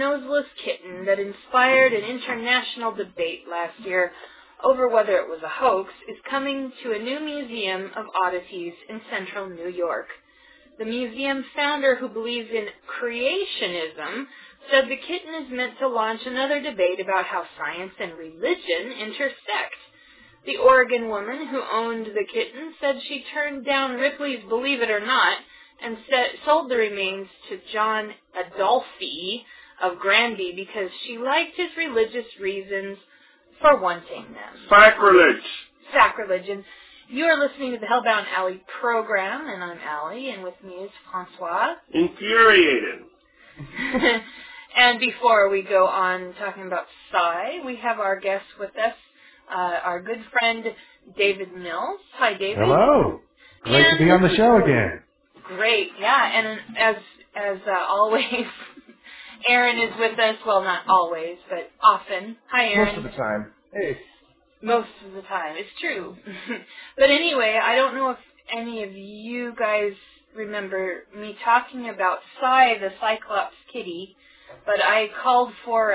noseless kitten that inspired an international debate last year over whether it was a hoax is coming to a new museum of oddities in central New York. The museum founder, who believes in creationism, said the kitten is meant to launch another debate about how science and religion intersect. The Oregon woman who owned the kitten said she turned down Ripley's Believe It or Not and sold the remains to John Adolphi of Granby because she liked his religious reasons for wanting them. Sacrilege! Sacrilege. And you are listening to the Hellbound Alley program, and I'm Allie, and with me is Francois. Infuriated. And before we go on talking about Psy, we have our guest with us, our good friend David Mills. Hi, David. Hello. Great to be on the show again. Great, yeah. And as always, Aaron is with us. Well, not always, but often. Hi, Aaron. Most of the time. Hey. Most of the time. It's true. But anyway, I don't know if any of you guys remember me talking about Psy, the Cyclops kitty, but I called for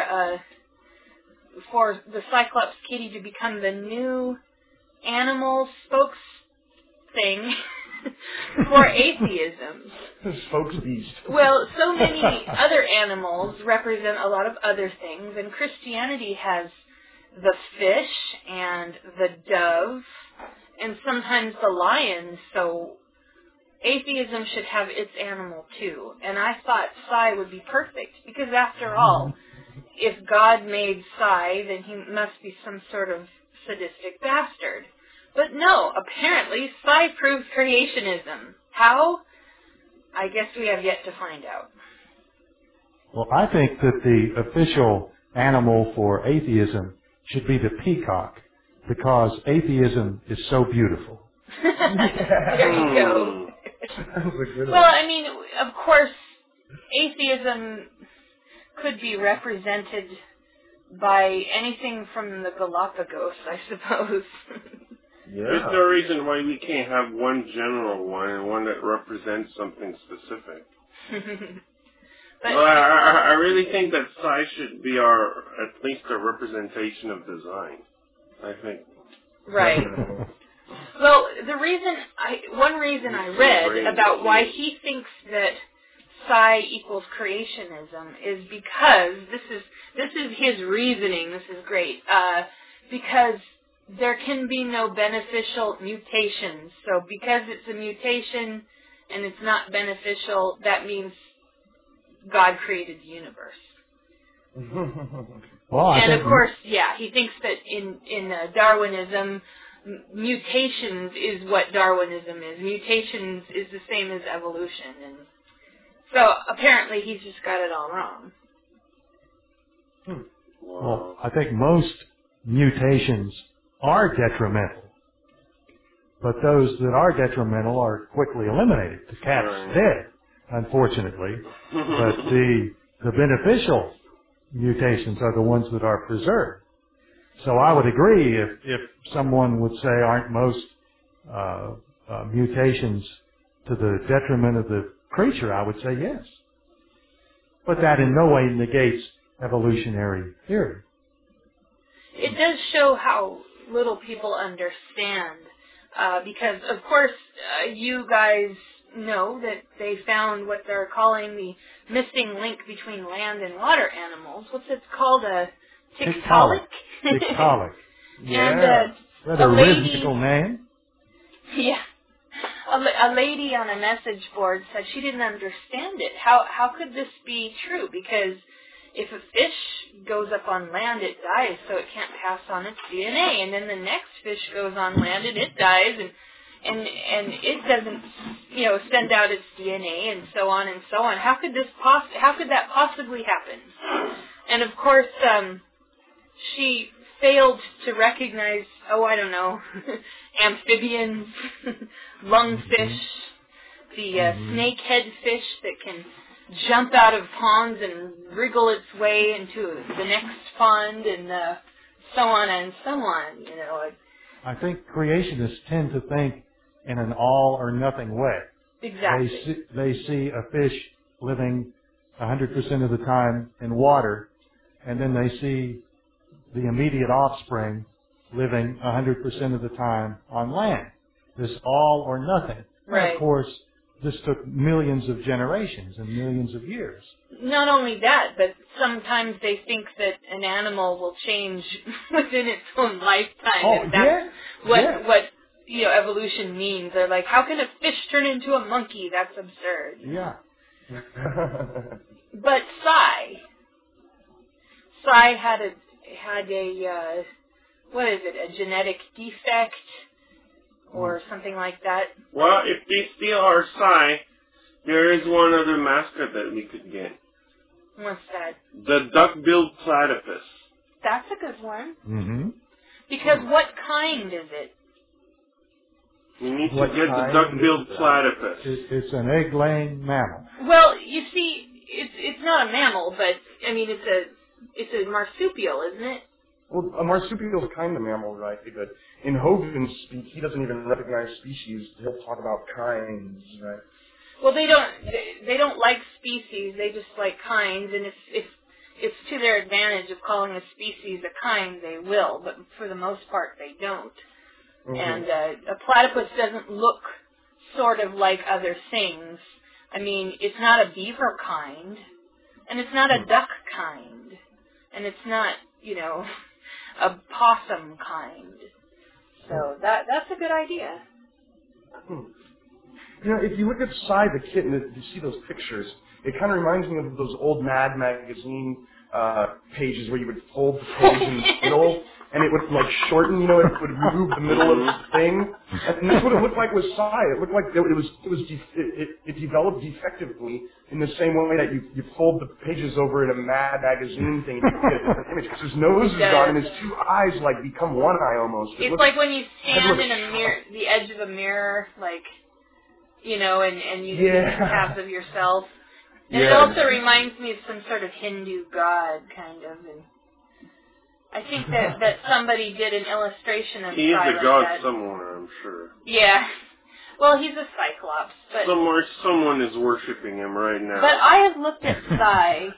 the Cyclops kitty to become the new animal spokes thing for atheism. Spokesbeast. Well, so many other animals represent a lot of other things, and Christianity has the fish and the dove and sometimes the lion, so atheism should have its animal too. And I thought Psy would be perfect, because after all, if God made Psy, then he must be some sort of sadistic bastard. But no, apparently Psy proves creationism. How? I guess we have yet to find out. Well, I think that the official animal for atheism should be the peacock, because atheism is so beautiful. There you go. Well, I mean, of course, atheism could be represented by anything from the Galapagos, I suppose. Yeah. There's no reason why we can't have one general one and one that represents something specific. But well, I really think that Psy should be at least a representation of design. I think. Right. Well, one reason I read about why he thinks that Psy equals creationism is because this is his reasoning. This is great. Because there can be no beneficial mutations. So because it's a mutation and it's not beneficial, that means God created the universe. Well, and of course, yeah, he thinks that in Darwinism, mutations is what Darwinism is. Mutations is the same as evolution. And so apparently he's just got it all wrong. Well, I think most mutations are detrimental. But those that are detrimental are quickly eliminated. The cat's dead, unfortunately. But the beneficial mutations are the ones that are preserved. So I would agree if someone would say, aren't most mutations to the detriment of the creature, I would say yes. But that in no way negates evolutionary theory. It does show how little people understand, because, of course, you guys know that they found what they're calling the missing link between land and water animals. What's it called? A tiktaalik? Tiktaalik. Yeah. And is that a rhythmical name? Yeah. A lady on a message board said she didn't understand it. How could this be true? Because if a fish goes up on land, it dies, so it can't pass on its DNA. And then the next fish goes on land and it dies, and it doesn't, send out its DNA, and so on and so on. How could that possibly happen? And of course, she failed to recognize, amphibians, lungfish, the snakehead fish that can jump out of ponds and wriggle its way into the next pond, and so on and so on. I think creationists tend to think in an all or nothing way. Exactly. They see a fish living 100% of the time in water, and then they see the immediate offspring living 100% of the time on land. This all or nothing. Right. And of course, this took millions of generations and millions of years. Not only that, but sometimes they think that an animal will change within its own lifetime. Oh, and that's yeah. what evolution means. They're like, how can a fish turn into a monkey? That's absurd. Yeah. But Psy had a what is it? A genetic defect or something like that. Well, if they steal our Psy, there is one other mascot that we could get. What's that? The duck-billed platypus. That's a good one. Mm-hmm. Because what kind is it? We need to get the duck-billed platypus. It's an egg-laying mammal. Well, you see, it's not a mammal, but I mean it's a marsupial, isn't it? Well, a marsupial is a kind of mammal, right? But in Hogan's speak, he doesn't even recognize species. He'll talk about kinds, right? Well, they don't like species. They just like kinds, and if it's to their advantage of calling a species a kind, they will. But for the most part, they don't. Mm-hmm. And a platypus doesn't look sort of like other things. I mean, it's not a beaver kind, and it's not a duck kind, and it's not, a possum kind. So that's a good idea. If you look at Psy the kitten, you see those pictures. It kind of reminds me of those old Mad magazine pages where you would fold the page in the middle, and it would shorten. It would remove the middle of the thing, and that's what it looked like with Psy. It looked like it developed defectively in the same way that you fold the pages over in a Mad magazine thing and you get a different image because his nose is gone and his two eyes become one eye almost. It's like when you stand in a mirror, the edge of a mirror, and you see halves of yourself. And it also reminds me of some sort of Hindu god, kind of. And I think that somebody did an illustration of Psy. He is a god that. somewhere, I'm sure. Yeah. Well, he's a cyclops. But somewhere someone is worshipping him right now. But I have looked at Psy,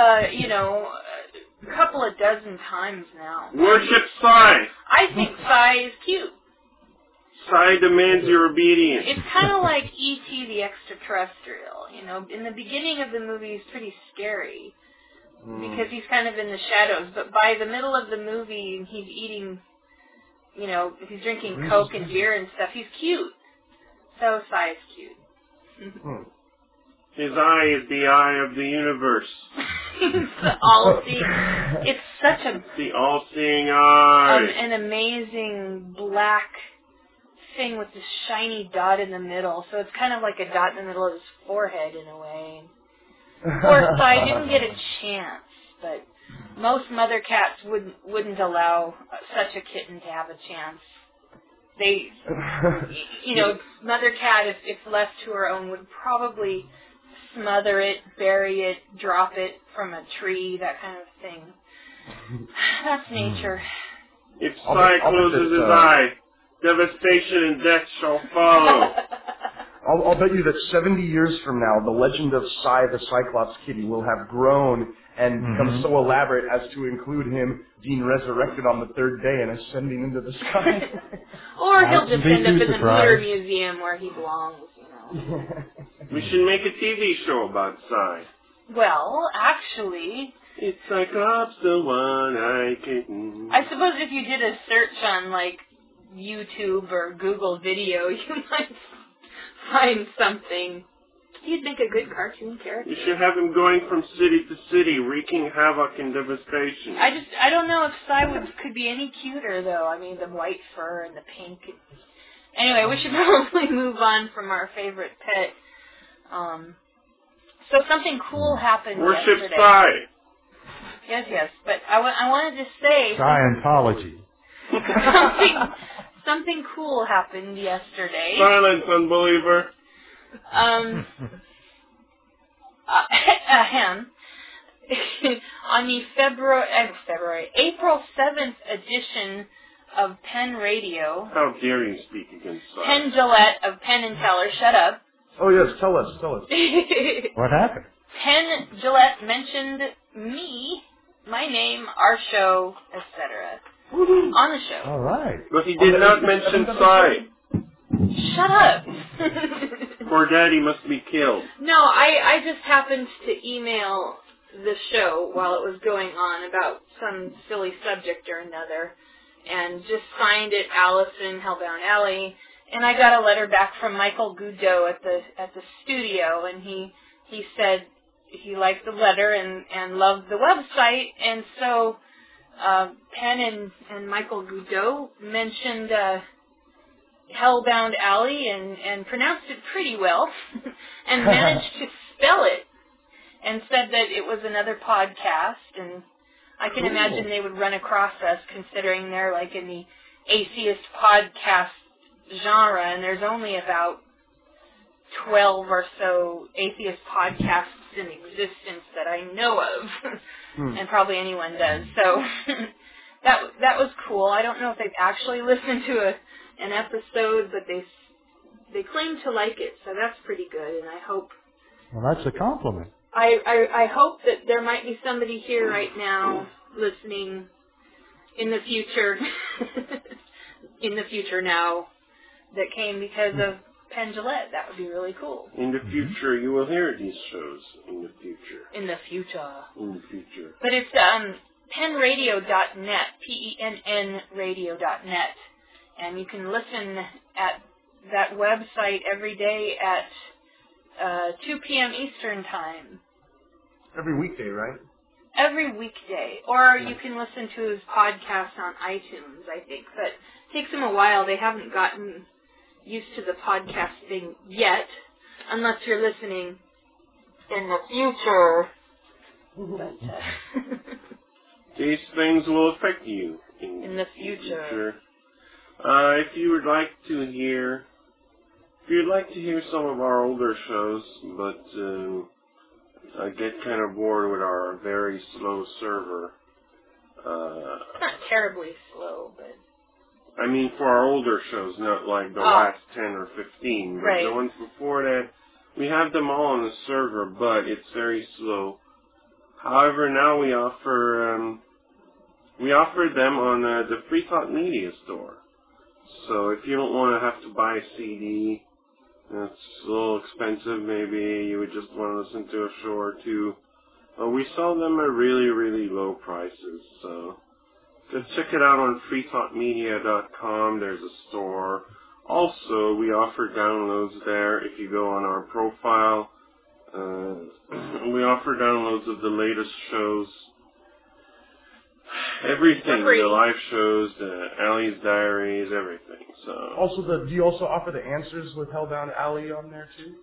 a couple of dozen times now. Worship Psy! I think Psy is cute. Psy demands your obedience. It's kind of like E.T. the Extraterrestrial. In the beginning of the movie, he's pretty scary because he's kind of in the shadows. But by the middle of the movie, he's eating, he's drinking Coke and beer and stuff. He's cute. So Psy is cute. His eye is the eye of the universe. It's all-seeing. It's such the all-seeing eye. An amazing black thing with this shiny dot in the middle, so it's kind of like a dot in the middle of his forehead in a way. Poor Psy didn't get a chance, but most mother cats wouldn't allow such a kitten to have a chance. They, mother cat, if left to her own, would probably smother it, bury it, drop it from a tree, that kind of thing. That's nature. If Psy closes his eye, devastation and death shall follow. I'll bet you that 70 years from now, the legend of Psy the Cyclops kitty will have grown and become so elaborate as to include him being resurrected on the third day and ascending into the sky. Or he'll just end up in the Mutter Museum where he belongs, We should make a TV show about Psy. Well, actually... It's Cyclops the one-eyed kitten. I suppose if you did a search on, YouTube or Google video, you might find something. He'd make a good cartoon character. You should have him going from city to city, wreaking havoc and devastation. I don't know if Psy could be any cuter, though. I mean, the white fur and the pink. Anyway, we should probably move on from our favorite pet. So something cool happened yesterday. Worship Psy! Yes, but I wanted to say... Scientology. Something cool happened yesterday. Silence, unbeliever. On the April 7th edition of Penn Radio. How dare you speak against Psy? Penn Jillette of Penn and Teller, shut up. Oh yes, tell us. What happened? Penn Jillette mentioned me, my name, our show, etc. on the show. All right. But he did not mention Cy. Shut up. Poor Daddy must be killed. No, I just happened to email the show while it was going on about some silly subject or another, and just signed it Allison, Hellbound Alley, and I got a letter back from Michael Goudeau at the studio, and he said he liked the letter and loved the website, and so Penn and Michael Goudeau mentioned Hellbound Alley and pronounced it pretty well and managed to spell it and said that it was another podcast, and I can imagine they would run across us considering they're like in the atheist podcast genre, and there's only about 12 or so atheist podcasts in existence that I know of, and probably anyone does. So that was cool. I don't know if they've actually listened to an episode, but they claim to like it, so that's pretty good, and I hope... Well, that's a compliment. I hope that there might be somebody here right now listening in the future, now, that came because of Penn Jillette. That would be really cool. In the future, you will hear these shows. In the future. In the future. In the future. But it's pennradio.net, PENN radio.net. And you can listen at that website every day at 2 p.m. Eastern Time. Every weekday, right? Every weekday. Or you can listen to his podcast on iTunes, I think. But it takes them a while. They haven't gotten used to the podcast thing yet, unless you're listening in the future. But, these things will affect you in the future. If you'd like to hear some of our older shows, but get kind of bored with our very slow server. It's not terribly slow, but... I mean, for our older shows, not like the last 10 or 15, but right. The ones before that, we have them all on the server, but it's very slow. However, now we offer them on the Free Thought Media Store. So if you don't want to have to buy a CD, it's a little expensive, maybe you would just want to listen to a show or two. We sell them at really, really low prices, so just check it out on freethoughtmedia.com. There's a store. Also, we offer downloads there if you go on our profile. We offer downloads of the latest shows. Everything, the live shows, the Alley's Diaries, everything. So. Also, do you also offer the answers with Hellbound Alley on there too?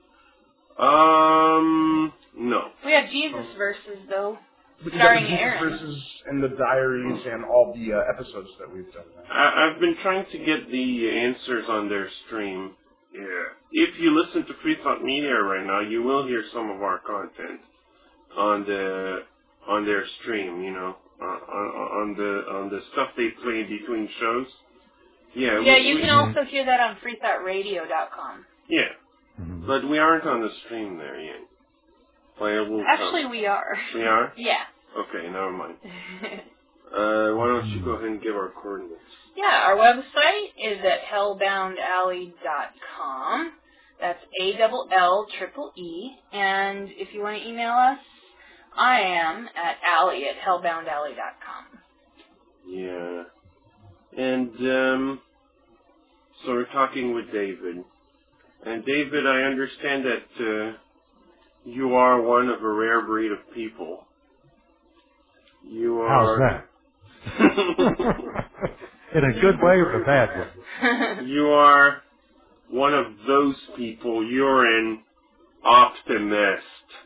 No. We have Jesus Verses though, But starring Jesus Aaron. Verses and the diaries and all the episodes that we've done. I've been trying to get the answers on their stream. Yeah. If you listen to Free Thought Media right now, you will hear some of our content on their stream. You know. On the stuff they play between shows. Yeah. Yeah, you can also hear that on freethoughtradio.com. Yeah. Mm-hmm. But we aren't on the stream there yet. Actually, we are. We are? Yeah. Okay, never mind. Why don't you go ahead and give our coordinates? Yeah, our website is at hellboundalley.com. That's ALLEE. And if you want to email us, I am at alley@hellboundalley.com. Yeah. And, so we're talking with David. And David, I understand that you are one of a rare breed of people. You are... How's that? In a good way or a bad way? You are one of those people. You're an optimist.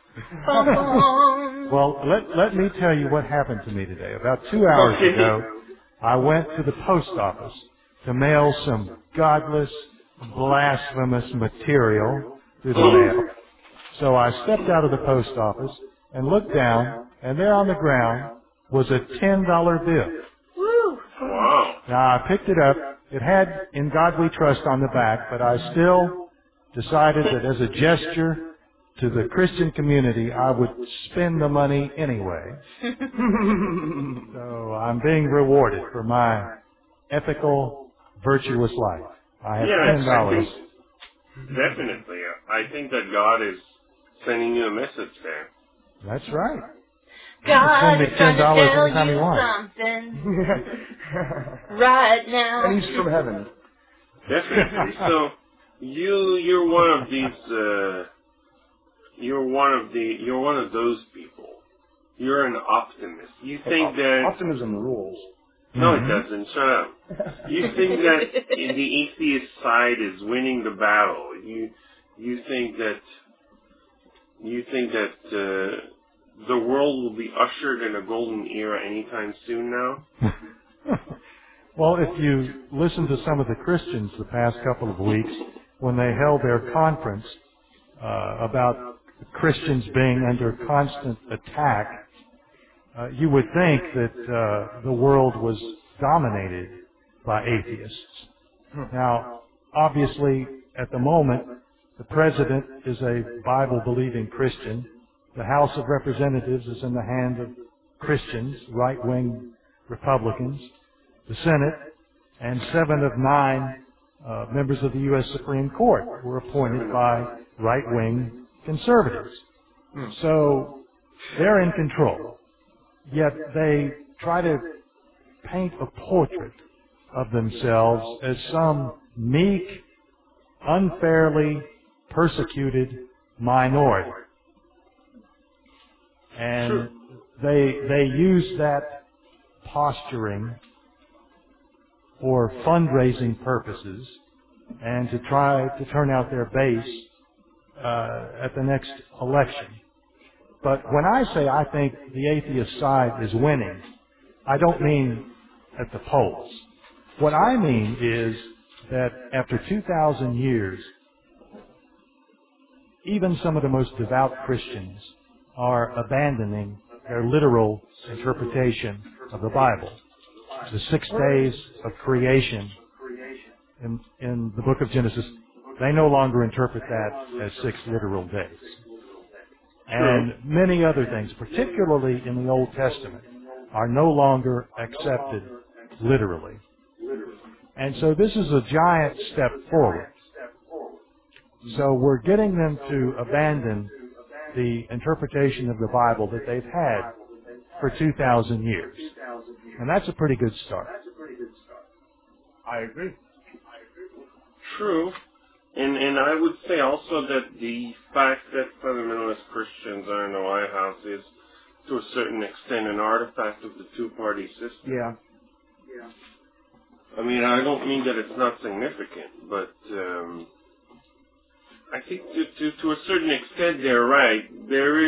Well, let me tell you what happened to me today. About 2 hours ago, I went to the post office to mail some godless, blasphemous material to the mail. So I stepped out of the post office and looked down, and there on the ground was a $10 bill. Woo! Wow. Now, I picked it up. It had "In God We Trust" on the back, but I still decided that as a gesture to the Christian community, I would spend the money anyway. So I'm being rewarded for my ethical, virtuous life. I have $10. Definitely. I think that God is sending you a message there. That's right. God is trying to tell you something right now. And he's from heaven. Definitely. So you're one of these. You're one of those people. You're an optimist. You think that optimism rules. No, it doesn't. Shut up. You think that the atheist side is winning the battle. You think that the world will be ushered in a golden era anytime soon now? Well, if you listen to some of the Christians the past couple of weeks, when they held their conference about Christians being under constant attack, you would think that the world was dominated by atheists. Now, obviously, at the moment, the president is a Bible-believing Christian. The House of Representatives is in the hand of Christians, right-wing Republicans. The Senate and 7 of 9 members of the U.S. Supreme Court were appointed by right-wing conservatives. So they're in control. Yet they try to paint a portrait of themselves as some meek, unfairly persecuted minority. And they use that posturing for fundraising purposes and to try to turn out their base at the next election. But when I say I think the atheist side is winning, I don't mean at the polls. What I mean is that after 2,000 years, even some of the most devout Christians are abandoning their literal interpretation of the Bible. The 6 days of creation in the book of Genesis, they no longer interpret that as 6 literal days. And many other things, particularly in the Old Testament, are no longer accepted literally. And so this is a giant step forward. So we're getting them to abandon the interpretation of the Bible that they've had for 2,000 years. And that's a pretty good start. I agree. True. And I would say also that the fact that fundamentalist Christians are in the White House is, to a certain extent, an artifact of the two-party system. Yeah. I mean, I don't mean that it's not significant, but I think to a certain extent they're right. There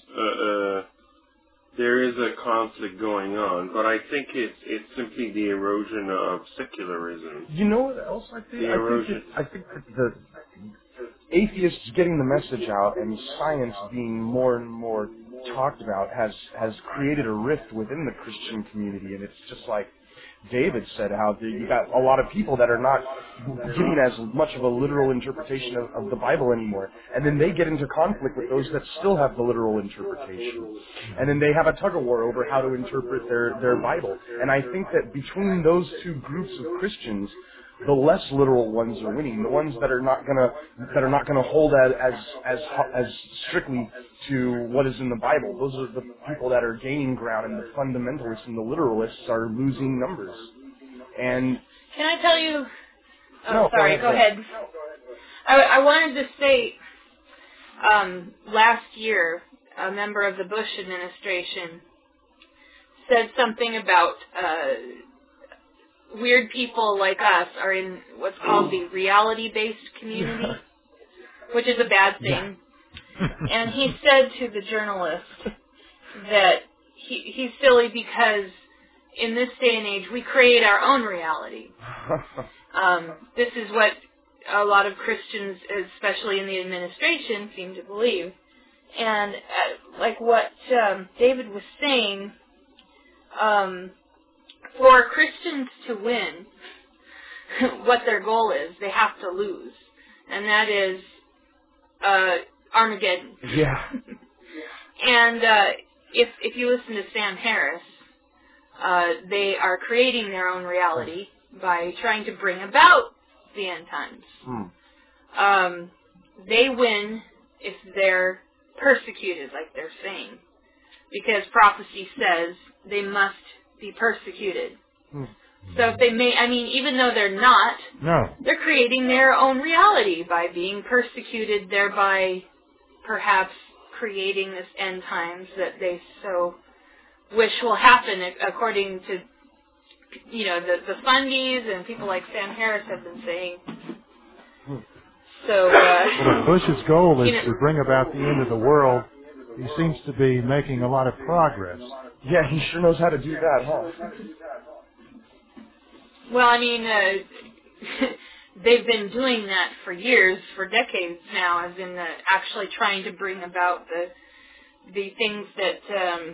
is a conflict going on, but I think it's simply the erosion of secularism. You know what else I think? I think that the atheists getting the message out and science being more and more talked about has created a rift within the Christian community, and it's just like David said, how you got a lot of people that are not giving as much of a literal interpretation of the Bible anymore. And then they get into conflict with those that still have the literal interpretation. And then they have a tug-of-war over how to interpret their Bible. And I think that between those two groups of Christians, the less literal ones are winning. The ones that are not gonna hold as strictly to what is in the Bible. Those are the people that are gaining ground, and the fundamentalists and the literalists are losing numbers. And can I tell you? Oh, no, sorry. Go ahead. I wanted to say, last year, a member of the Bush administration said something about weird people like us are in what's called the reality-based community, which is a bad thing. And he said to the journalist that he's silly because in this day and age we create our own reality. This is what a lot of Christians, especially in the administration, seem to believe. And like what David was saying, for Christians to win, what their goal is, they have to lose. And that is Armageddon. Yeah. And if you listen to Sam Harris, they are creating their own reality by trying to bring about the end times. They win if they're persecuted, like they're saying, because prophecy says they must be persecuted. So if they even though they're not, they're creating their own reality by being persecuted, thereby perhaps creating this end times that they so wish will happen, according to, the fundies and people like Sam Harris have been saying. So, well, Bush's goal is to bring about the end of the world. He seems to be making a lot of progress. Yeah, he sure knows how to do that, huh? Well, they've been doing that for years, for decades now, as in actually trying to bring about the things that,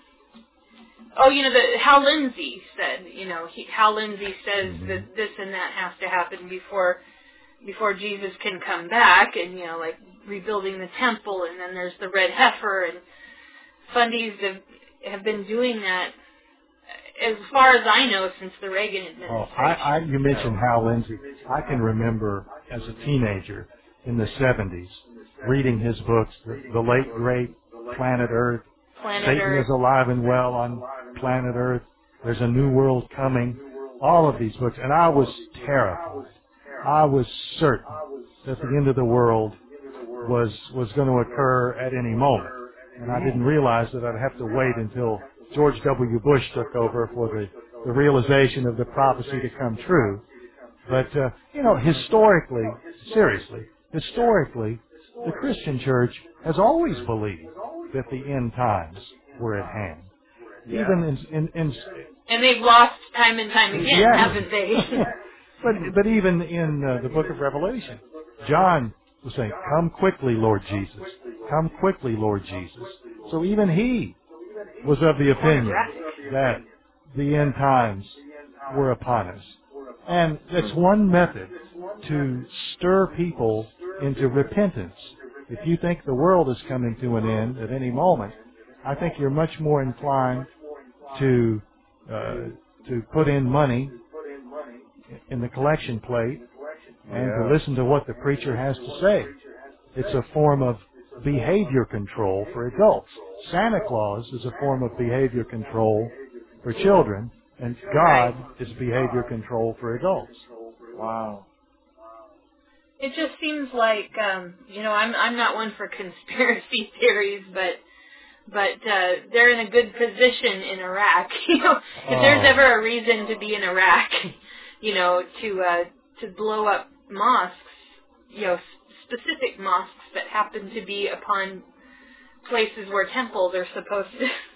Hal Lindsey said, Hal Lindsey says that this and that has to happen before Jesus can come back, and, like rebuilding the temple, and then there's the red heifer, and fundies have been doing that as far as I know since the Reagan administration. You mentioned Hal Lindsey. I can remember as a teenager in the 70s reading his books, the late great Planet Earth, Satan is alive and well on planet Earth, There's a New World Coming, all of these books, and I was terrified. I was certain that the end of the world was going to occur at any moment. And I didn't realize that I'd have to wait until George W. Bush took over for the realization of the prophecy to come true. But, historically, the Christian church has always believed that the end times were at hand. Yeah. Even in and they've lost time and time again, haven't they? But even in the book of Revelation, John was saying, "Come quickly, Lord Jesus. Come quickly, Lord Jesus." So even he was of the opinion that the end times were upon us. And that's one method to stir people into repentance. If you think the world is coming to an end at any moment, I think you're much more inclined to put in money in the collection plate and to listen to what the preacher has to say. It's a form of behavior control for adults. Santa Claus is a form of behavior control for children, and God is behavior control for adults. Wow. It just seems like, I'm not one for conspiracy theories, but they're in a good position in Iraq. If there's ever a reason to be in Iraq, to blow up mosques, specific mosques that happen to be upon places where temples are supposed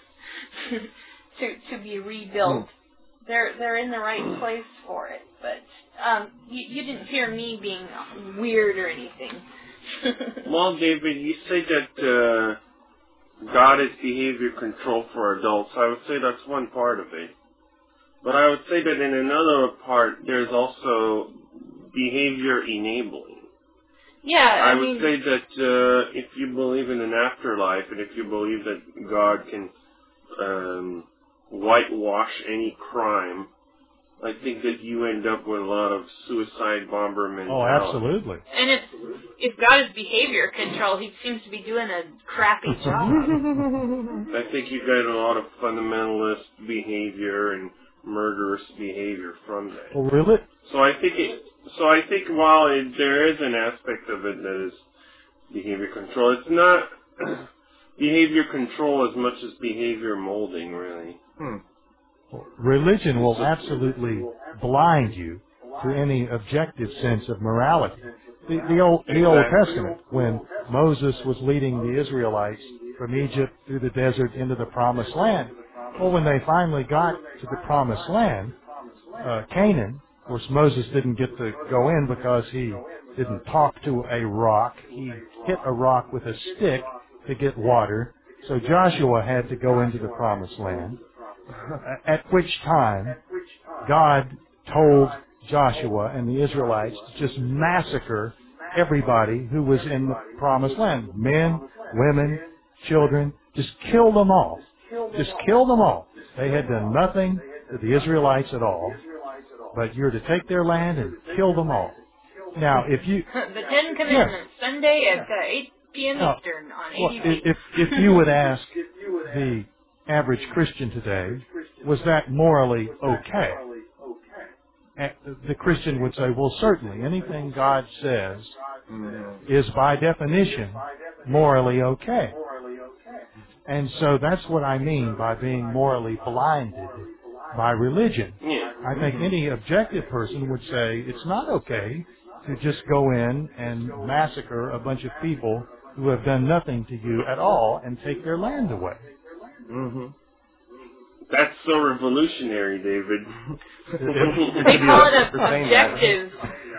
to be rebuilt. They're in the right place for it. But you didn't hear me being weird or anything. Well, David, you say that God is behavior control for adults. I would say that's one part of it. But I would say that in another part, there's also behavior enabling. Yeah, I would say that if you believe in an afterlife, and if you believe that God can whitewash any crime, I think that you end up with a lot of suicide bomber mentality. Oh, absolutely. And if God is behavior control, he seems to be doing a crappy job. I think you get a lot of fundamentalist behavior and murderous behavior from that. Oh, really? So I think while there is an aspect of it that is behavior control, it's not behavior control as much as behavior molding, really. Religion will absolutely blind you to any objective sense of morality. The Old Testament, when Moses was leading the Israelites from Egypt through the desert into the Promised Land, well, when they finally got to the Promised Land, Canaan, of course, Moses didn't get to go in because he didn't talk to a rock. He hit a rock with a stick to get water. So Joshua had to go into the Promised Land. At which time, God told Joshua and the Israelites to just massacre everybody who was in the promised land. Men, women, children, just kill them all. Just kill them all. They had done nothing to the Israelites at all, but you're to take their land and kill them all. Now, if you... The Ten Commandments, Sunday at 8 p.m. Eastern on ADV. If you would ask the average Christian today, was that morally okay? The Christian would say, well, certainly, anything God says is by definition morally okay. And so that's what I mean by being morally blinded by religion. I think any objective person would say it's not okay to just go in and massacre a bunch of people who have done nothing to you at all and take their land away. Mm-hmm. That's so revolutionary, David. They call it objective.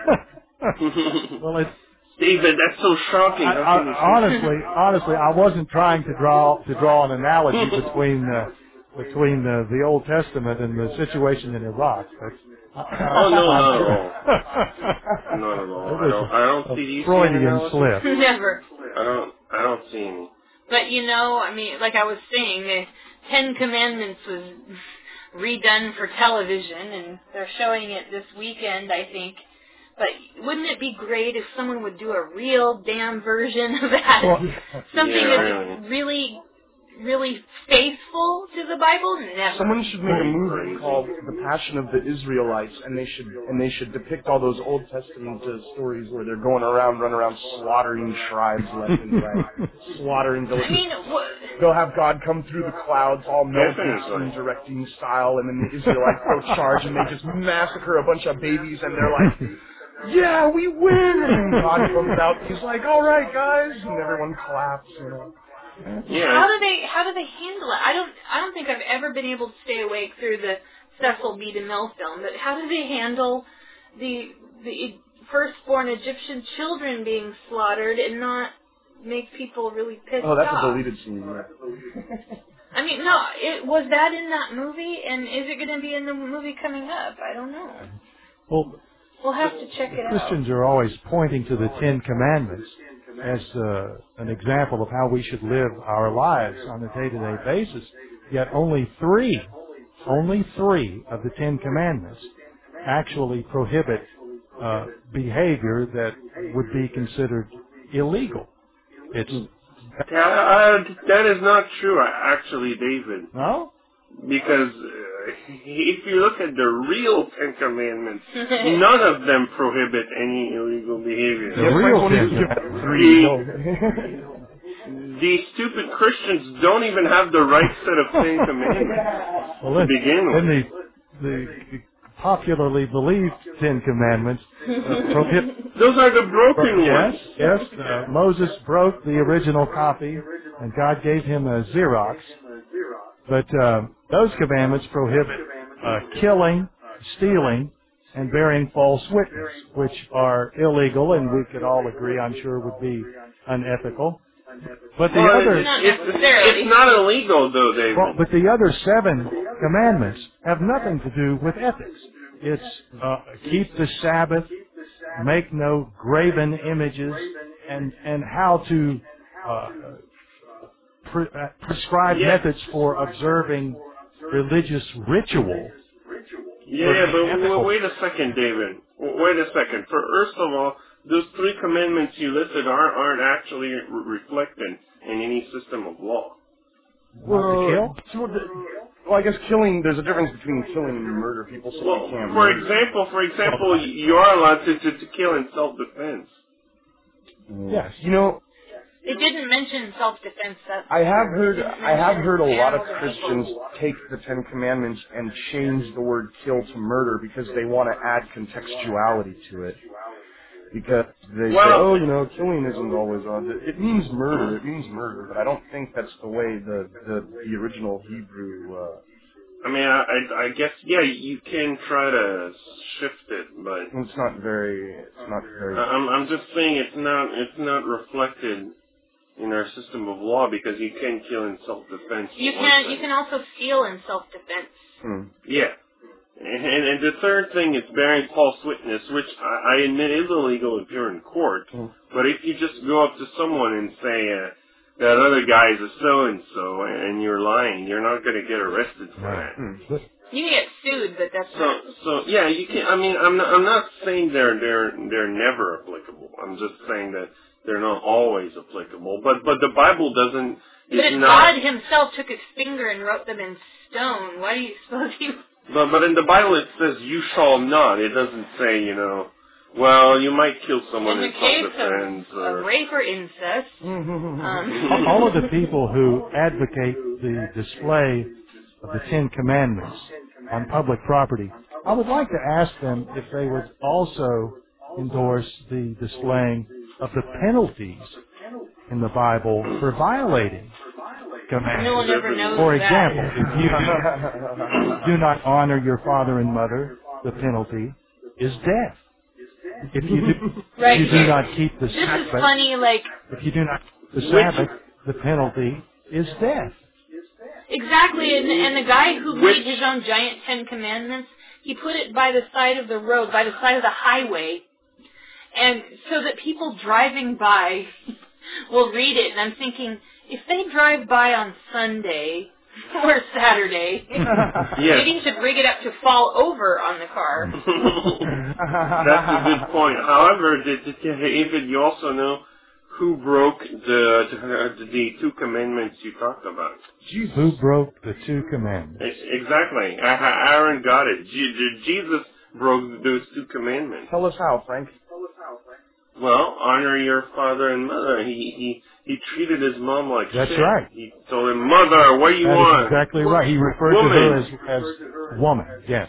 Well, David, that's so shocking. Honestly, I wasn't trying to draw an analogy between the Old Testament and the situation in Iraq. No, not at all. Not at all. I don't see these Freudian slip. Never. I don't see any. But I mean, like I was saying, the Ten Commandments was redone for television, and they're showing it this weekend, I think. But wouldn't it be great if someone would do a real damn version of that? Something that's really, really faithful to the Bible? Never. Someone should make a movie called The Passion of the Israelites, and they should depict all those Old Testament stories where they're running around slaughtering tribes left and right, slaughtering villages. I mean, they'll have God come through the clouds, all Mel Gibson directing style, and then the Israelites go charge, and they just massacre a bunch of babies, and they're like, "Yeah, we win!" And then God comes out, he's like, "All right, guys," and everyone claps. Yeah. How do they handle it? I don't think I've ever been able to stay awake through the Cecil B. DeMille film, but how do they handle the firstborn Egyptian children being slaughtered and not make people really pissed off? Oh, that's a deleted scene. Yeah. I mean, no, was that in that movie, and is it going to be in the movie coming up? I don't know. Well, we'll have to check it out. Christians are always pointing to the Ten Commandments as an example of how we should live our lives on a day-to-day basis. Yet only three of the Ten Commandments actually prohibit behavior that would be considered illegal. That is not true, actually, David. No? Because if you look at the real Ten Commandments, none of them prohibit any illegal behavior. The real Ten Commandments. These stupid Christians don't even have the right set of Ten Commandments to begin with. And the popularly believed Ten Commandments prohibit... Those are the broken ones. Yes. Moses broke the original copy, and God gave him a Xerox. But those commandments prohibit killing, stealing, and bearing false witness, which are illegal, and we could all agree, I'm sure, would be unethical. But it's not illegal, though, David. Well, but the other 7 commandments have nothing to do with ethics. It's keep the Sabbath, make no graven images, and how to prescribe methods for observing religious ritual. Yeah, but wait a second, David. Wait a second. First of all, those 3 commandments you listed aren't actually reflected in any system of law. Well, I guess killing, there's a difference between killing and murder people, so you can't for example, you are allowed to kill in self-defense. Yes. It didn't mention self-defense. I have heard a lot of Christians take the Ten Commandments and change the word kill to murder because they want to add contextuality to it. Because they say, killing isn't always it means murder, but I don't think that's the way the original Hebrew. I mean, I guess you can try to shift it, but it's not very. I'm just saying it's not reflected in our system of law because you can kill in self-defense. You can also steal in self-defense. Yeah. And the third thing is bearing false witness, which I admit is illegal if you're in court. But if you just go up to someone and say that other guy is a so-and-so and you're lying, you're not going to get arrested for that. You can get sued, but that's so yeah, you can. I mean, I'm not saying they're never applicable. I'm just saying that they're not always applicable. But the Bible doesn't. But if God Himself took His finger and wrote them in stone, why do you suppose He? But in the Bible it says you shall not. It doesn't say well, you might kill someone in self-defense. Of rape or incest. All of the people who advocate the display of the Ten Commandments on public property, I would like to ask them if they would also endorse the displaying of the penalties in the Bible for violating commandments. No one ever knows For example, if you do not honor your father and mother, the penalty is death. If you do not keep the Sabbath, this is funny, if you do not keep the Sabbath, the penalty is death. Exactly, and the guy who made his own giant 10 Commandments, he put it by the side of the road, by the side of the highway, and so that people driving by will read it. And I'm thinking, if they drive by on Sunday or Saturday, maybe you should rig it up to fall over on the car. That's a good point. However, David, you also know who broke the two commandments you talked about. Who broke the two commandments? Exactly. Aaron got it. Jesus broke those two commandments. Tell us how, Frank. Well, honor your father and mother. He treated his mom like shit. That's right. He told him, "Mother, what do you want?" That's exactly right. He referred to her as woman. Yes.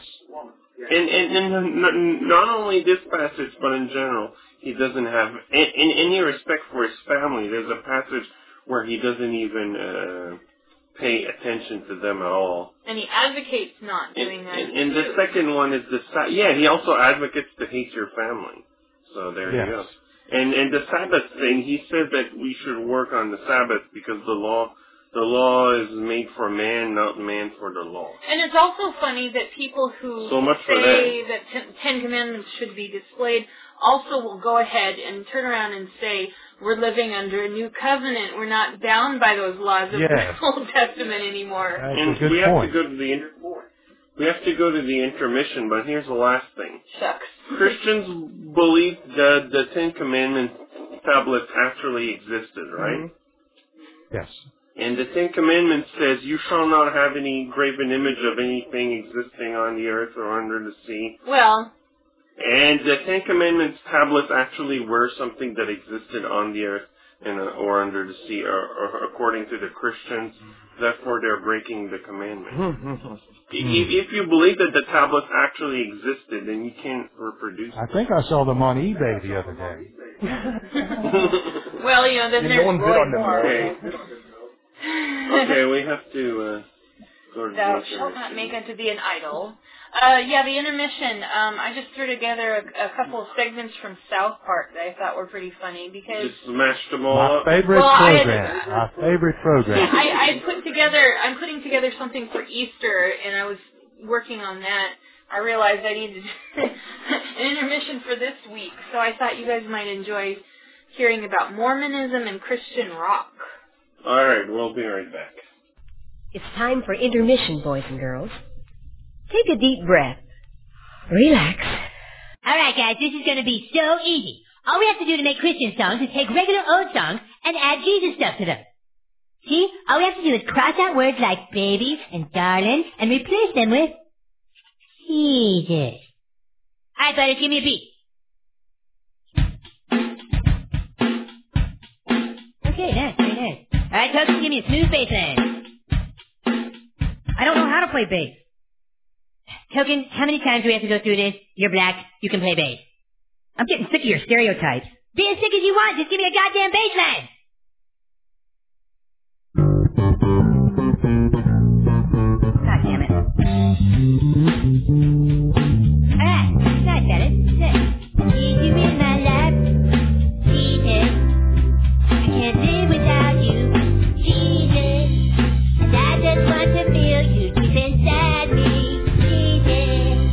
And not only this passage, but in general, he doesn't have any respect for his family. There's a passage where he doesn't even pay attention to them at all. And he advocates not doing that. And the second one is he also advocates to hate your family. So there you go. And the Sabbath thing, he said that we should work on the Sabbath because the law is made for man, not man for the law. And it's also funny that people who say that 10 Commandments should be displayed also will go ahead and turn around and say, we're living under a new covenant. We're not bound by those laws of the Old Testament anymore. That's and a good we point. have to go to the intermission, but here's the last thing. Shucks. Christians believe that the Ten Commandments tablets actually existed, right? Yes. And the Ten Commandments says, you shall not have any graven image of anything existing on the earth or under the sea. Well. And the Ten Commandments tablets actually were something that existed on the earth or under the sea, or according to the Christians. Therefore, they're breaking the commandment. If you believe that the tablets actually existed, then you can't reproduce them. I think I saw them on eBay the other day. Well, then there's no one bid on them. Okay, we have to go to Thou shalt not make unto thee an idol. The intermission. I just threw together a couple of segments from South Park that I thought were pretty funny because just smashed them all up. My favorite program. I'm putting together something for Easter, and I was working on that. I realized I needed an intermission for this week, so I thought you guys might enjoy hearing about Mormonism and Christian rock. All right, we'll be right back. It's time for intermission, boys and girls. Take a deep breath. Relax. All right, guys, this is going to be so easy. All we have to do to make Christian songs is take regular old songs and add Jesus stuff to them. See? All we have to do is cross out words like baby and darling and replace them with Jesus. All right, buddy, give me a beat. Okay, nice, very nice. All right, Token, give me a smooth bass line. I don't know how to play bass. Token, how many times do we have to go through this? You're black, you can play bass. I'm getting sick of your stereotypes. Be as sick as you want, just give me a goddamn bass line. God damn it. Alright, that's better. Good. Need you in my life. Jesus. I can't live without you. Jesus. And I just want to feel you deep inside me. Jesus.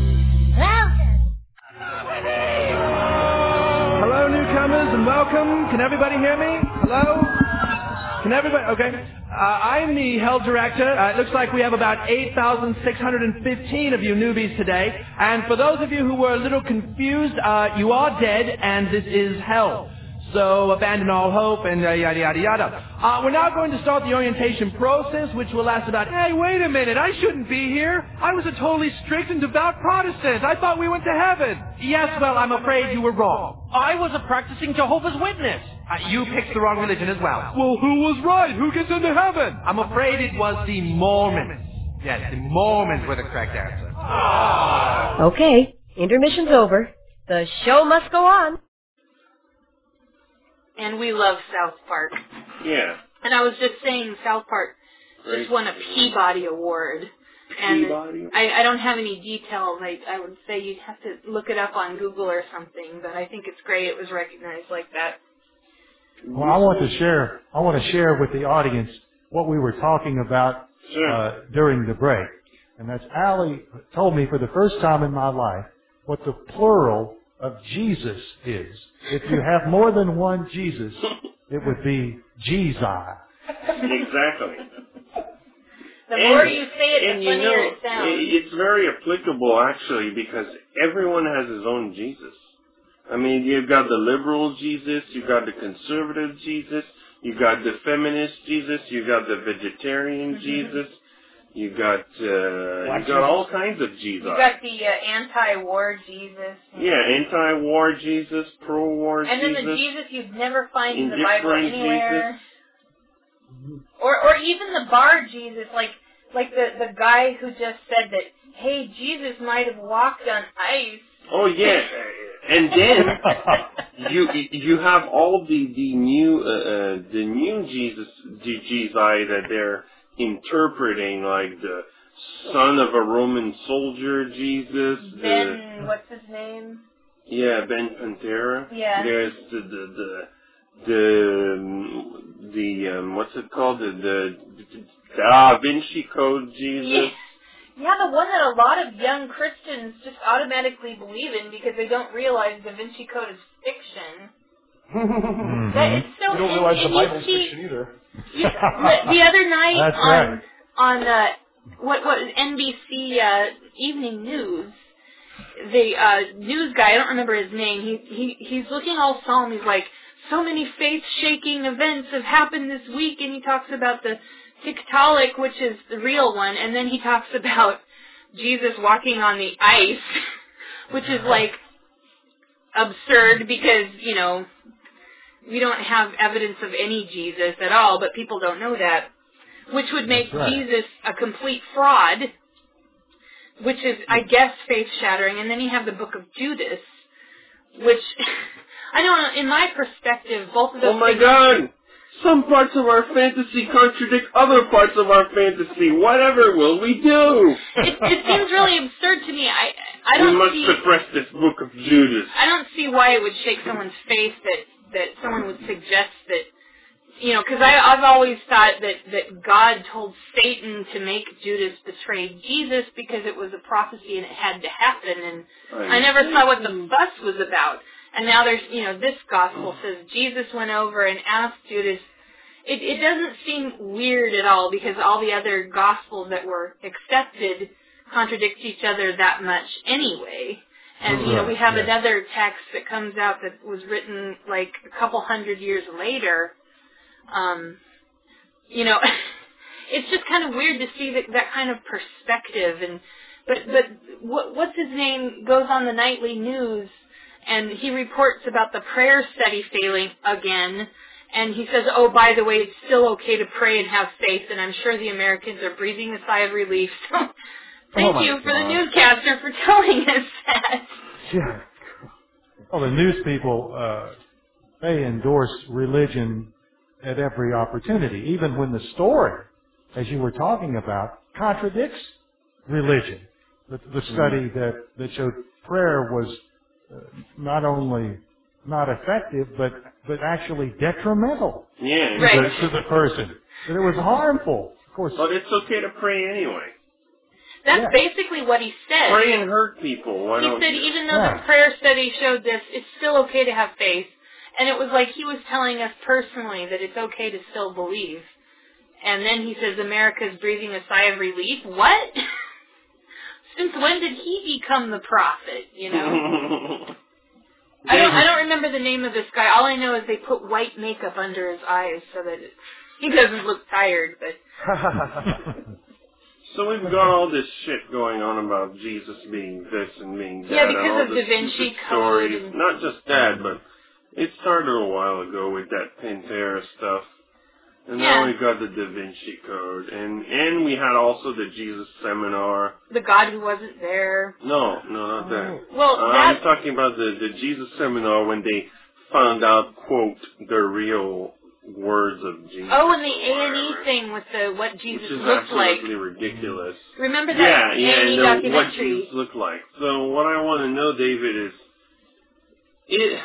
Can everybody hear me? Hello? Can everybody? Okay. I'm the health director. It looks like we have about 8,615 of you newbies today. And for those of you who were a little confused, you are dead, and this is hell. So abandon all hope and yada, yada, yada. We're now going to start the orientation process, which will last about... Hey, wait a minute. I shouldn't be here. I was a totally strict and devout Protestant. I thought we went to heaven. Yes, well, I'm afraid you were wrong. I was a practicing Jehovah's Witness. You picked the wrong religion as well. Well, who was right? Who gets into heaven? I'm afraid it was the Mormons. Yes, the Mormons were the correct answer. Okay, intermission's over. The show must go on. And we love South Park. Yeah. And I was just saying South Park just won a Peabody Award. Peabody? And I don't have any details. I would say you'd have to look it up on Google or something, but I think it's great it was recognized like that. Well, I want to share with the audience what we were talking about during the break. And that's Allie told me for the first time in my life what the plural of Jesus is. If you have more than one Jesus, it would be Jesus. Exactly. The more you say it, the funnier it sounds. It's very applicable, actually, because everyone has his own Jesus. I mean, you've got the liberal Jesus, you've got the conservative Jesus, you've got the feminist Jesus, you've got the vegetarian Jesus. You got all kinds of Jesus. You got the anti-war Jesus. Yeah, anti-war Jesus, pro-war Jesus. And then the Jesus you'd never find in the Bible anywhere. Or even the bar Jesus, like the guy who just said that, hey, Jesus might have walked on ice. Oh yeah, and then you have all the new Jesus that they're interpreting, like the son of a Roman soldier Jesus. Ben, what's his name? Yeah, Ben Pantera. Yeah. There's the what's it called? The Da Vinci Code Jesus. Yeah, the one that a lot of young Christians just automatically believe in because they don't realize Da Vinci Code is fiction. That it's so. You don't realize the Bible's fiction either. The other night right. on what was NBC Evening News, the news guy, I don't remember his name. He's looking all solemn. He's like, so many faith-shaking events have happened this week, and he talks about the Tiktaalik, which is the real one, and then he talks about Jesus walking on the ice, which is like absurd because we don't have evidence of any Jesus at all, but people don't know that, which would make Jesus a complete fraud, which is, I guess, faith-shattering. And then you have the Book of Judas, which, I know, in my perspective, both of those Oh my God! Some parts of our fantasy contradict other parts of our fantasy. Whatever will we do? It seems really absurd to me. I don't We must suppress this Book of Judas. I don't see why it would shake someone's faith that someone would suggest that, because I've always thought that God told Satan to make Judas betray Jesus because it was a prophecy and it had to happen, and I never saw what the fuss was about. And now there's, this gospel says Jesus went over and asked Judas. It doesn't seem weird at all because all the other gospels that were accepted contradict each other that much anyway. And, we have another text that comes out that was written like a couple hundred years later. It's just kind of weird to see that kind of perspective. But what's his name goes on the nightly news and he reports about the prayer study failing again. And he says, oh, by the way, it's still okay to pray and have faith. And I'm sure the Americans are breathing a sigh of relief. So thank you for the newscaster for telling us that. Yeah. Well, the news people, they endorse religion at every opportunity, even when the story, as you were talking about, contradicts religion. The study that showed prayer was not only not effective, but actually detrimental to the person. That it was harmful, of course. But it's okay to pray anyway. That's basically what he said. Pray and hurt people. He said even though the prayer study showed this, it's still okay to have faith. And it was like he was telling us personally that it's okay to still believe. And then he says America's breathing a sigh of relief. What? Since when did he become the prophet, you know? I don't remember the name of this guy. All I know is they put white makeup under his eyes so that he doesn't look tired. But so we've got all this shit going on about Jesus being this and being that. Yeah, because and all of Da Vinci Code. Stories. Not just that, but it started a while ago with that Pantera stuff. And now we've got the Da Vinci Code. And we had also the Jesus Seminar. The God Who Wasn't There. No, not that. Well, I'm talking about the Jesus Seminar when they found out, quote, the real words of Jesus. Oh, and the A&E thing with what Jesus looked like. Which is absolutely ridiculous. Remember that A&E documentary? What Jesus looked like. So what I want to know, David, is...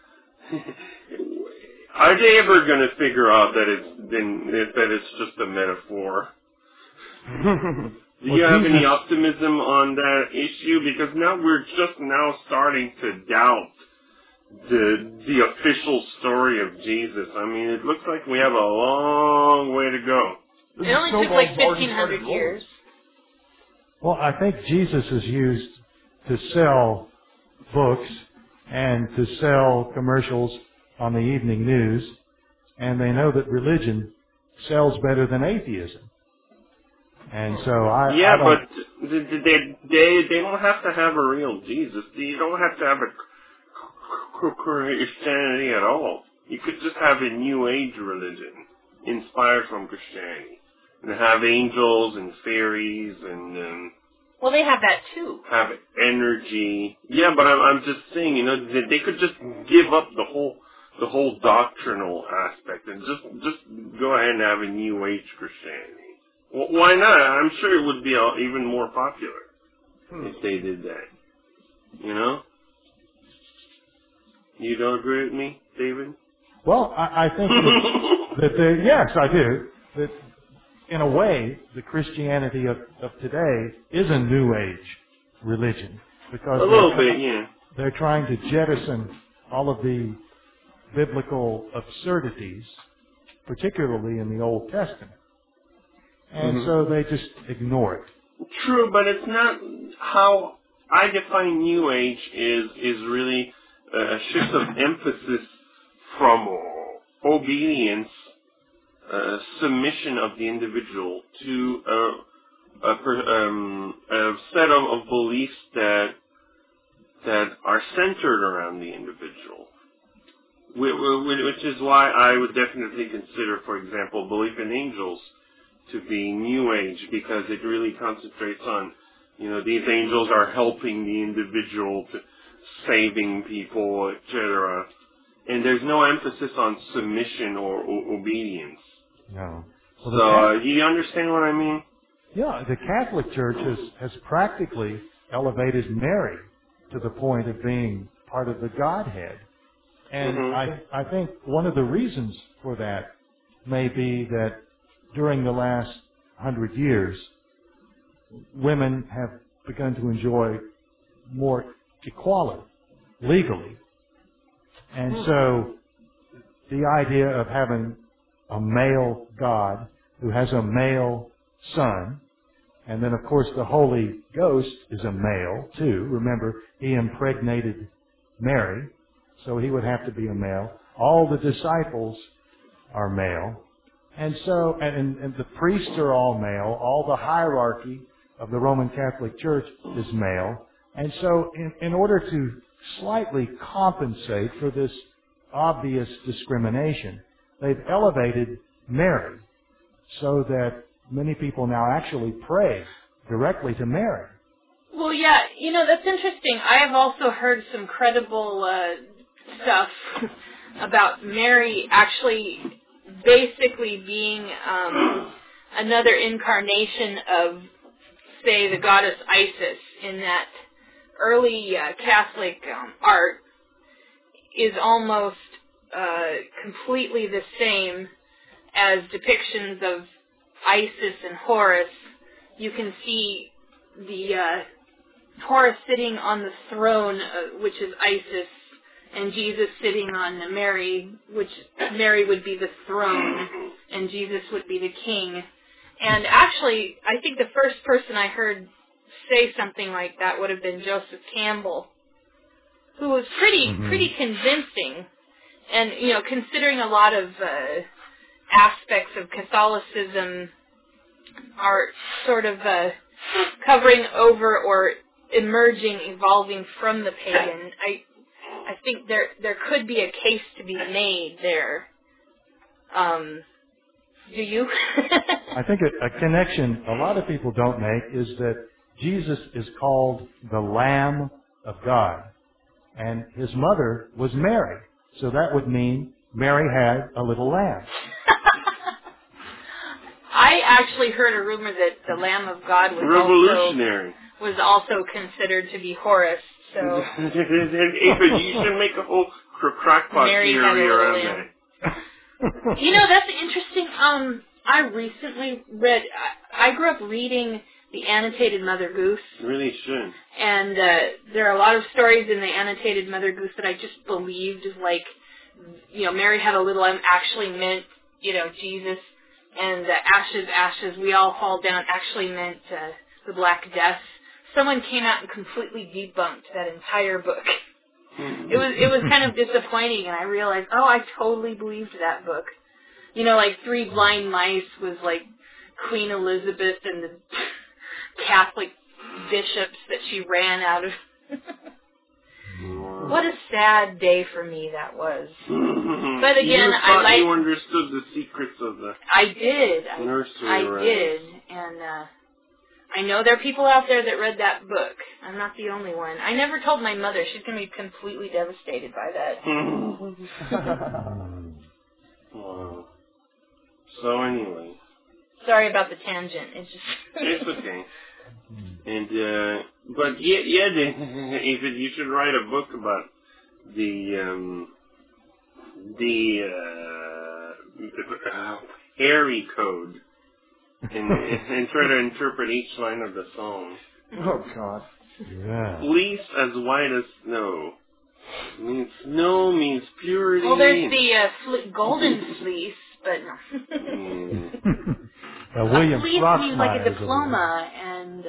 Are they ever going to figure out that it's just a metaphor? Do you have any optimism on that issue? Because now we're just now starting to doubt the official story of Jesus. I mean, it looks like we have a long way to go. It only took like 1,500 years. Well, I think Jesus is used to sell books and to sell commercials on the evening news, and they know that religion sells better than atheism. And so but they don't have to have a real Jesus. You don't have to have a Christianity at all. You could just have a New Age religion inspired from Christianity, and have angels and fairies and. Well, they have that too. Have energy. Yeah, but I'm just saying, you know, they could just give up the whole doctrinal aspect and just go ahead and have a New Age Christianity. Well, why not? I'm sure it would be even more popular if they did that. You know? You don't agree with me, David? Well, I think that yes, I do. That in a way, the Christianity of today is a New Age religion because they're trying to jettison all of the biblical absurdities, particularly in the Old Testament. And so they just ignore it. True, but it's not how I define New Age is really a shift of emphasis from obedience, submission of the individual to a set of beliefs that are centered around the individual. Which is why I would definitely consider, for example, belief in angels to be New Age, because it really concentrates on, you know, these angels are helping the individual to saving people, etc. And there's no emphasis on submission or obedience. No. Well, so, you understand what I mean? Yeah, the Catholic Church has practically elevated Mary to the point of being part of the Godhead. And I think one of the reasons for that may be that during the last 100 years, women have begun to enjoy more equality legally. And so the idea of having a male God who has a male son, and then of course the Holy Ghost is a male too. Remember, he impregnated Mary, so he would have to be a male. All the disciples are male. And so, and the priests are all male. All the hierarchy of the Roman Catholic Church is male. And so in order to slightly compensate for this obvious discrimination, they've elevated Mary so that many people now actually pray directly to Mary. Well, yeah, you know, that's interesting. I have also heard some credible stuff about Mary actually basically being another incarnation of, say, the goddess Isis, in that early Catholic art is almost completely the same as depictions of Isis and Horus. You can see the Horus sitting on the throne, which is Isis, and Jesus sitting on Mary, which Mary would be the throne, and Jesus would be the king. And actually, I think the first person I heard say something like that would have been Joseph Campbell, who was pretty convincing. And, you know, considering a lot of aspects of Catholicism are sort of covering over or emerging, evolving from the pagan, I think there could be a case to be made there. Do you? I think a connection a lot of people don't make is that Jesus is called the Lamb of God, and his mother was Mary, so that would mean Mary had a little lamb. I actually heard a rumor that the Lamb of God was also considered to be Horus. So you should make a whole crackpot theory around that. You know, that's interesting. I recently read. I grew up reading the annotated Mother Goose. Really should. And there are a lot of stories in the annotated Mother Goose that I just believed, like, you know, Mary had a little lamb actually meant, you know, Jesus, and ashes, ashes, we all fall down actually meant the Black Death. Someone came out and completely debunked that entire book. It was kind of disappointing, and I realized, oh, I totally believed that book. You know, like Three Blind Mice was like Queen Elizabeth and the Catholic bishops that she ran out of. What a sad day for me that was. But again, you understood the secrets of the nursery. I did, and I know there are people out there that read that book. I'm not the only one. I never told my mother. She's going to be completely devastated by that. So anyway. Sorry about the tangent. It's okay. And but David, you should write a book about the Harry code and try to interpret each line of the song. Oh God. Yeah. Fleece as white as snow. Snow means purity. Well, there's the golden fleece, but no. William fleece means like a diploma, and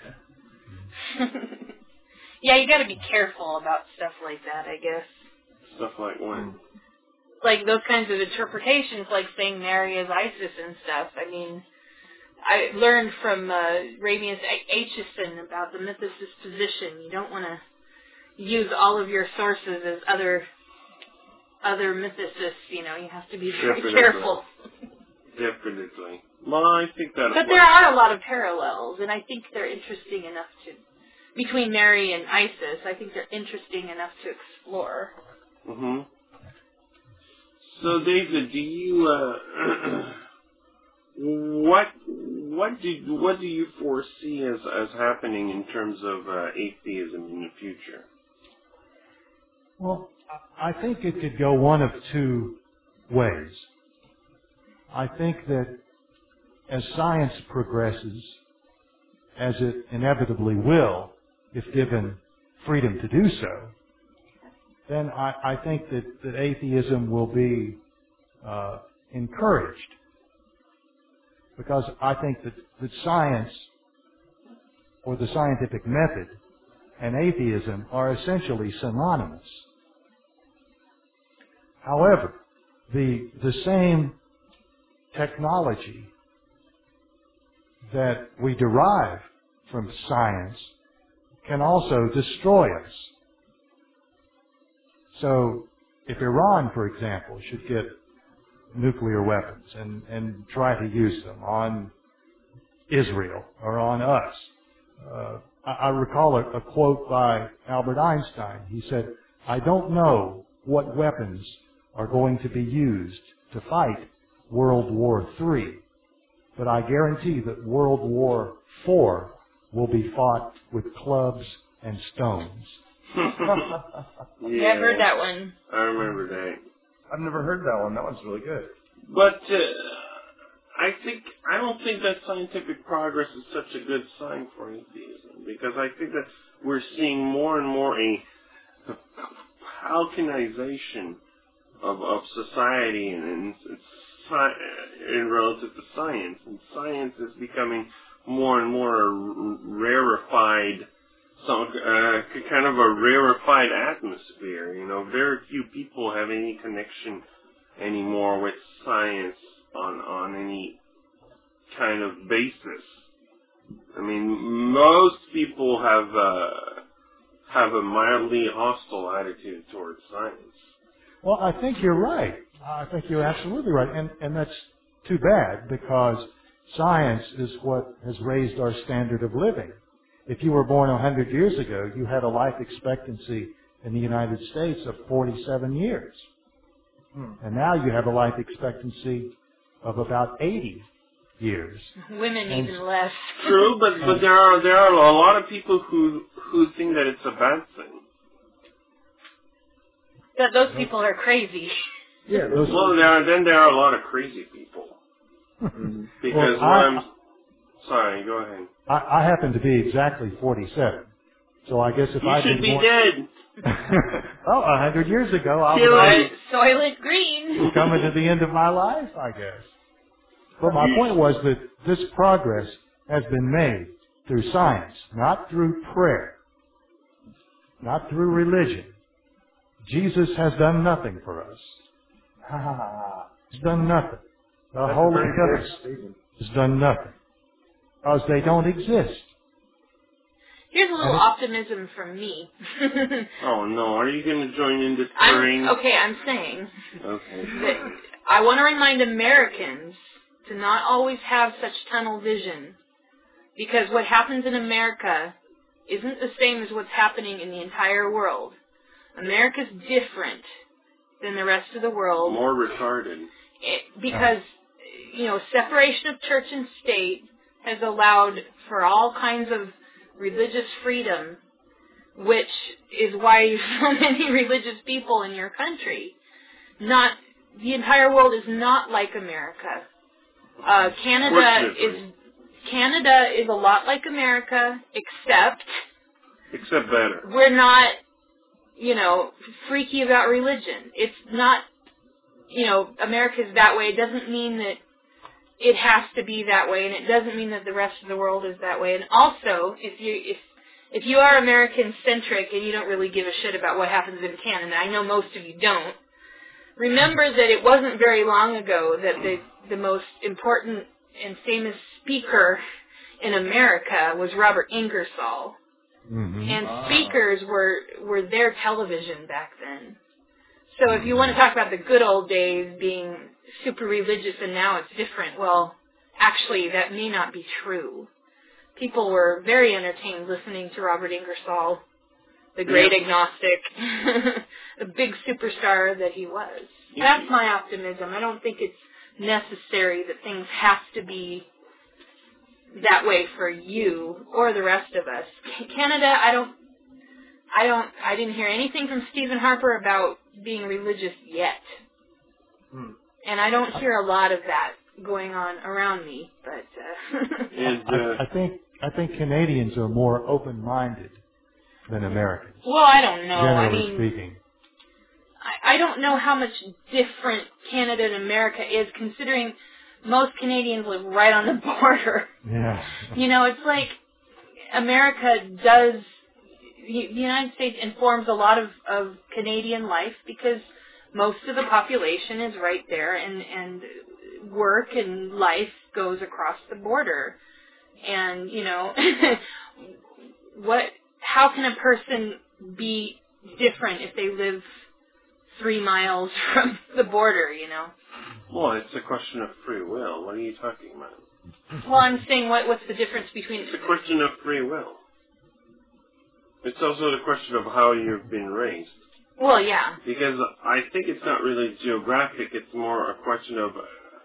yeah, you got to be careful about stuff like that, I guess. Stuff like what? Like those kinds of interpretations, like saying Mary is Isis and stuff. I mean, I learned from Ramius Aitchison about the mythicist position. You don't want to use all of your sources as other mythicists. You know, you have to be very careful. Definitely. Well, I think that. But there are a lot of parallels, and I think they're interesting enough between Mary and Isis. I think they're interesting enough to explore. Mm-hmm. So, David, do you what do you foresee as happening in terms of atheism in the future? Well, I think it could go one of two ways. I think that as science progresses, as it inevitably will, if given freedom to do so, then I think that atheism will be encouraged. Because I think that science, or the scientific method, and atheism are essentially synonymous. However, the same technology that we derive from science can also destroy us. So, if Iran, for example, should get nuclear weapons and try to use them on Israel or on us, I recall a quote by Albert Einstein. He said, "I don't know what weapons are going to be used to fight World War III, but I guarantee that World War IV will be fought with clubs and stones." Yeah, I've heard that one. I remember that. I've never heard that one. That one's really good. But I don't think that scientific progress is such a good sign for atheism, because I think that we're seeing more and more a balkanization of society and relative to science. And science is becoming more and more rarefied, kind of a rarefied atmosphere. Very few people have any connection anymore with science on any kind of basis. I mean, most people have a mildly hostile attitude towards science. Well, I think you're right. I think you're absolutely right. And that's too bad, because science is what has raised our standard of living. If you were born 100 years ago, you had a life expectancy in the United States of 47 years. And now you have a life expectancy of about 80 years. Women even less. True, but there are a lot of people who think that it's a bad thing. That those people are crazy. Yeah. There are a lot of crazy people. Because sorry, go ahead. I happen to be exactly 47, so I guess if you I should be dead. Well, 100 years ago, I was Soylent Green. coming to the end of my life, I guess. But my point was that this progress has been made through science, not through prayer, not through religion. Jesus has done nothing for us. He's done nothing. The Holy Ghost has done nothing, because they don't exist. Here's a little optimism from me. Oh no, are you going to join in this praying? I'm saying that I want to remind Americans to not always have such tunnel vision, because what happens in America isn't the same as what's happening in the entire world. America's different than the rest of the world. More retarded. Because, separation of church and state has allowed for all kinds of religious freedom, which is why you have so many religious people in your country. The entire world is not like America. Canada is a lot like America, except better. We're not, freaky about religion. It's not, America's that way. It doesn't mean that it has to be that way, and it doesn't mean that the rest of the world is that way. And also, if you are American-centric and you don't really give a shit about what happens in Canada, I know most of you don't, remember that it wasn't very long ago that the most important and famous speaker in America was Robert Ingersoll. Mm-hmm. And speakers were their television back then. So if you want to talk about the good old days being super religious and now it's different, well, actually that may not be true. People were very entertained listening to Robert Ingersoll, the great agnostic, the big superstar that he was. That's my optimism. I don't think it's necessary that things have to be that way for you or the rest of us. Canada, I didn't hear anything from Stephen Harper about being religious yet. And I don't hear a lot of that going on around me, but I think Canadians are more open-minded than Americans. Well, I don't know. Generally speaking. I don't know how much different Canada and America is, considering most Canadians live right on the border. Yeah. It's like America does, the United States informs a lot of Canadian life because most of the population is right there, and work and life goes across the border. And, how can a person be different if they live 3 miles from the border, Well, it's a question of free will. What are you talking about? Well, I'm saying what's the difference between... It's a question of free will. It's also the question of how you've been raised. Well, yeah. Because I think it's not really geographic. It's more a question of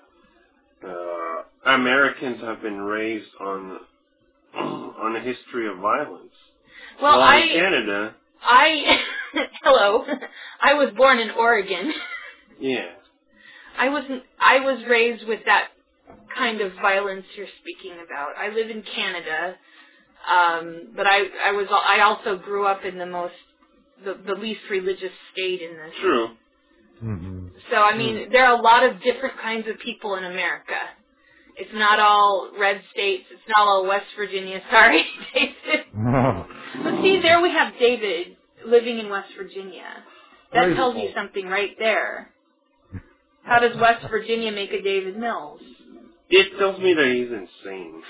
Americans have been raised on a history of violence. Well, in Canada... Hello. I was born in Oregon. Yeah. I was raised with that kind of violence you're speaking about. I live in Canada, but I also grew up in the most the least religious state in this. True. Mm-hmm. So, I mean, there are a lot of different kinds of people in America. It's not all red states. It's not all West Virginia. Sorry, David. No. But see, there we have David living in West Virginia. That tells you something right there. How does West Virginia make a David Mills? It tells me that he's insane.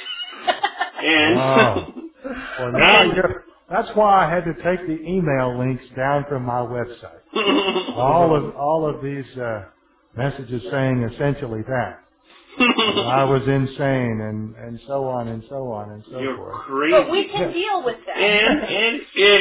Well, now that's why I had to take the email links down from my website. all of these messages saying essentially that. I was insane and so on and so on and so You're forth. Crazy. But we can deal with that. And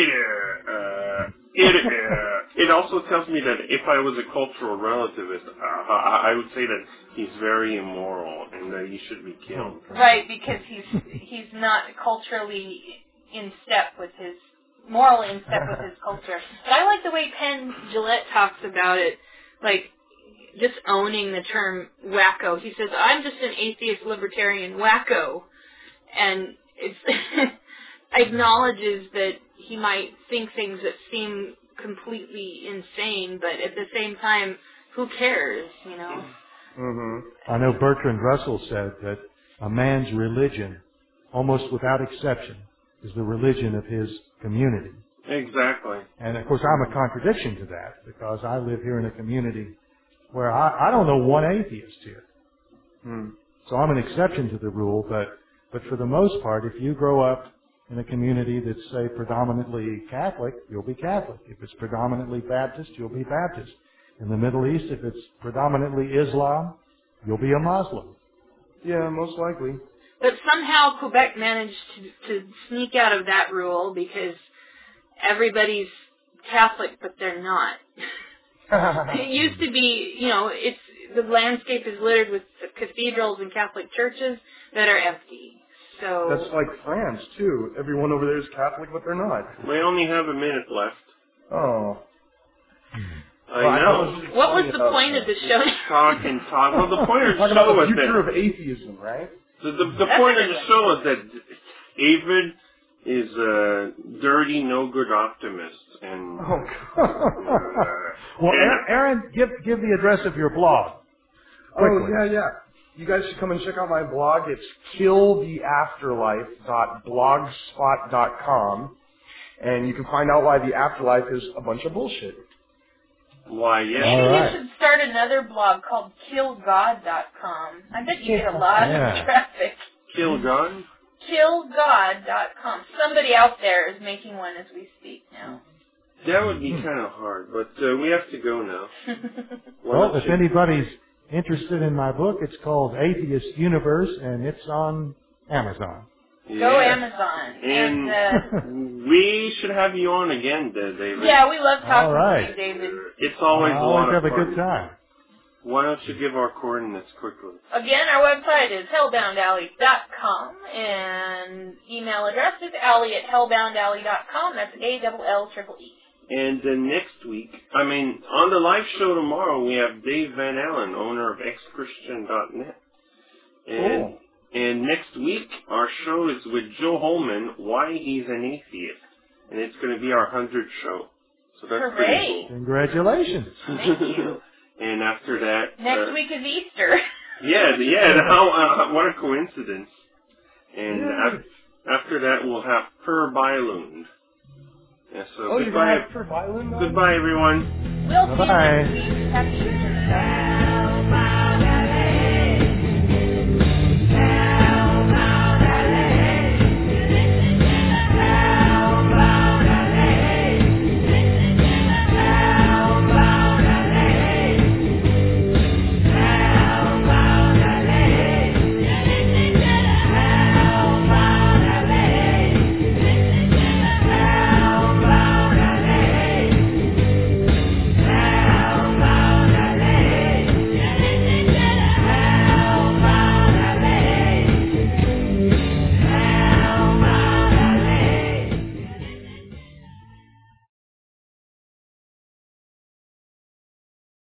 it also tells me that if I was a cultural relativist, I would say that he's very immoral and that he should be killed. Right, because he's not culturally in step with his, morally in step with his culture. But I like the way Penn Jillette talks about it, like just owning the term wacko. He says, I'm just an atheist libertarian wacko. And it's acknowledges that he might think things that seem completely insane, but at the same time, who cares, you know? I know Bertrand Russell said that a man's religion, almost without exception, is the religion of his community. Exactly. And of course, I'm a contradiction to that because I live here in a community where I don't know one atheist here. So I'm an exception to the rule, but for the most part, if you grow up in a community that's, say, predominantly Catholic, you'll be Catholic. If it's predominantly Baptist, you'll be Baptist. In the Middle East, if it's predominantly Islam, you'll be a Muslim. Yeah, most likely. But somehow Quebec managed to sneak out of that rule because everybody's Catholic, but they're not. It used to be, you know, the landscape is littered with cathedrals and Catholic churches that are empty. So that's like France too. Everyone over there is Catholic, but they're not. We only have a minute left. Oh. I know. What was the point of the show? Talk. Well, the point of the talking show about the is future that of atheism, right? The point of the show is that David is a dirty, no good optimist, and well, Aaron, give the address of your blog. Quickly. Oh yeah. You guys should come and check out my blog. It's killtheafterlife.blogspot.com, and you can find out why the afterlife is a bunch of bullshit. Why, yes. Maybe you should start another blog called killgod.com. I bet you get a lot of traffic. Kill God? Killgod.com. Somebody out there is making one as we speak now. That would be kind of hard, but we have to go now. Well, if anybody's interested in my book, it's called Atheist Universe, and it's on Amazon. Go Amazon. And we should have you on again, David. Yeah, we love talking to you, David. It's always a lot of have fun. a good time. Why don't you give our coordinates quickly? Again, our website is hellboundalley.com, and email address is alley@hellboundalley.com. That's ALLEE. And next week, on the live show tomorrow, we have Dave Van Allen, owner of xchristian.net. Cool. And next week, our show is with Joe Holman, Why He's an Atheist. And it's going to be our 100th show. So that's pretty cool. Congratulations. Thank you. And after that... Next week is Easter. What a coincidence. And after that, we'll have Per Bylund. Yeah, so goodbye. Goodbye, everyone. We'll see you Bye-bye. next week. Happy Easter.